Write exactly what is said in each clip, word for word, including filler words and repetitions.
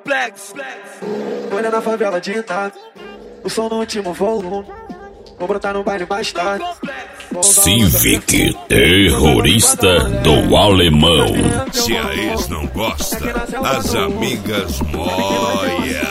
Complexo. Olha na favela de Itália, o som no último volume. Vou brotar no baile mais tarde. Civic, terrorista do alemão. Se a ex não gosta, as amigas moia.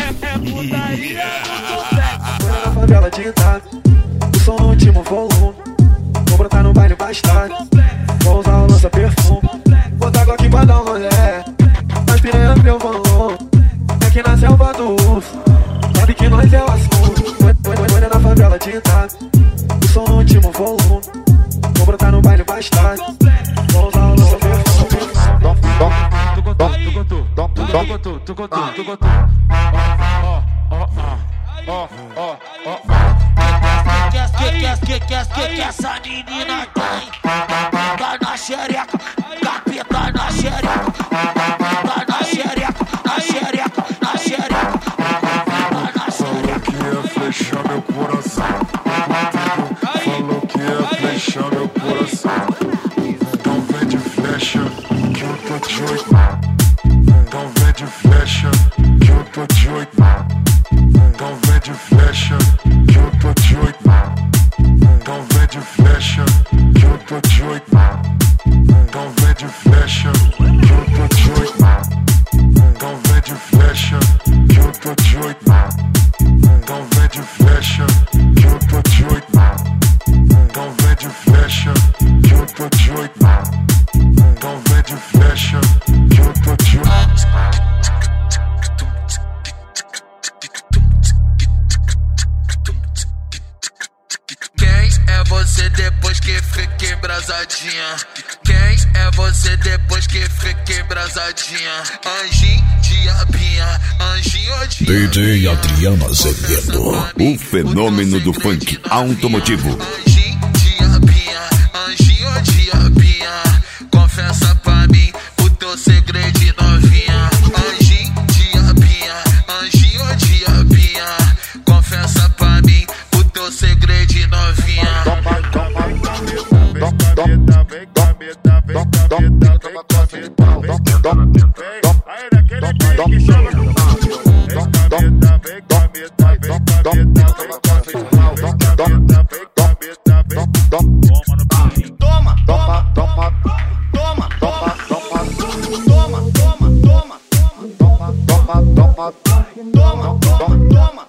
Olha na favela de Itália, o som no último volume. Vou brotar no baile mais tarde. Vou usar o lança-perfume. Botar água aqui pra dar um rolê. Mas piranha meu valor. Aqui na selva do urso. Sabe que nós é o assunto. Olha na favela de Itália, o som no último volume. Vou brotar no baile mais tarde. Vou usar o lança-perfume. Tu gotou, tu gotou, tu gotou, tu gotou, tu gotou. Ó, ó, ó, ó, ó. Que que que que essa menina tem? Tá na xereca, capeta na xereca. Tá na xereca, na xereca, na xereca. Tá na xereca. Falou que ia flechar meu coração. Falou que ia flechar meu coração. Então vem de flecha que eu tô de oito. Então vem de flecha que eu tô de oito. Então vem de flecha que eu tô de oito. Então vem de flecha que eu tô de oito. Então vem de flecha que eu tô de oito. Então vem de flecha que eu tô de oito. Então vem de flecha que eu tô de oito. Então vem de flecha que eu tô de oito. Então vem de flecha que eu tô de oito. Quem é você depois que fica embrasadinha? Quem é você depois que fica embrasadinha? Anjinho, diabinha, anjinho, diabinha. D J Adriano Azevedo, O fenômeno do funk automotivo. Anjinho, diabinha, anjinho, diabinha. Confessa pra mim o teu segredo de novinha. Anjinho, diabinha, anjinho, diabinha. Confessa pra mim o teu segredo de novinha. Toma, toma, toma, toma, toma, toma, toma, toma, toma, toma, toma, toma, toma, toma.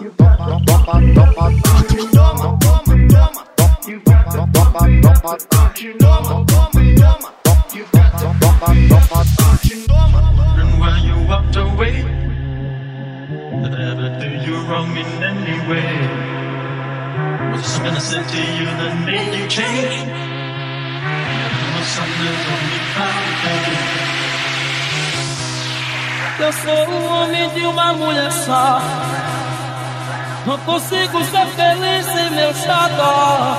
And while you walked away, did I ever do you wrong in any way? Was this gonna say to you that made you change? Was something only found. Eu sou um homem de uma mulher só. Não consigo ser feliz sem meu xodó.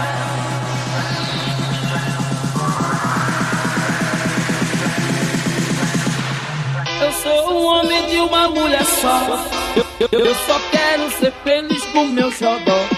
Eu sou um homem de uma mulher só. Eu, eu, eu só quero ser feliz com meu xodó.